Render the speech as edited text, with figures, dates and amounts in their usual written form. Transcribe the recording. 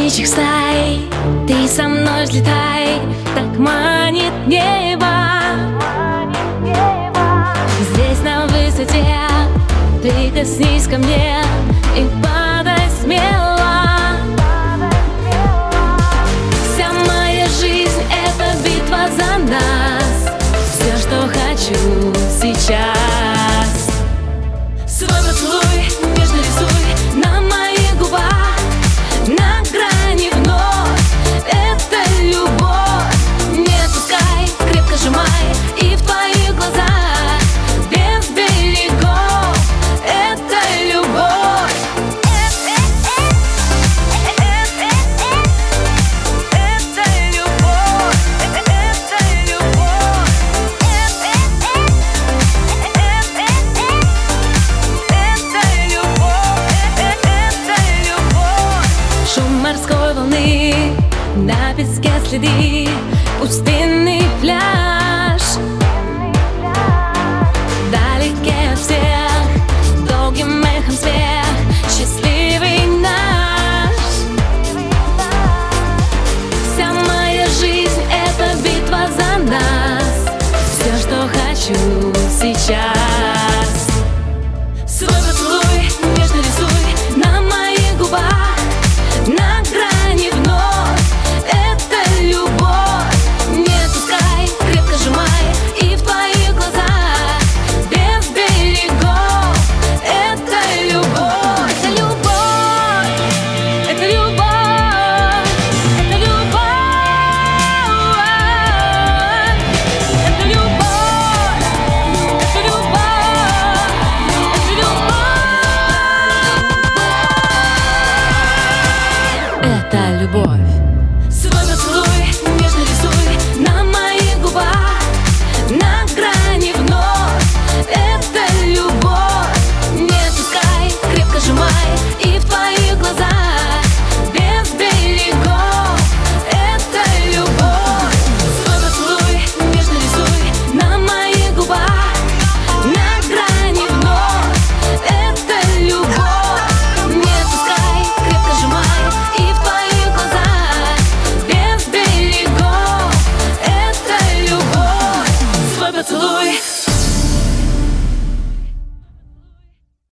птичьих стай. Ты со мной взлетай, так манит небо. Здесь на высоте прикоснись ко мне и падай смело. Вся моя жизнь — это битва за нас. Все, что хочу сейчас. Свой поцелуй нежно рисуй на моих губах, на грани вновь. Это любовь. Не отпускай, крепко сжимай, и в твоих глазах без берегов. Это любовь. Это любовь. Это любовь. Шум морской волны, на песке следы.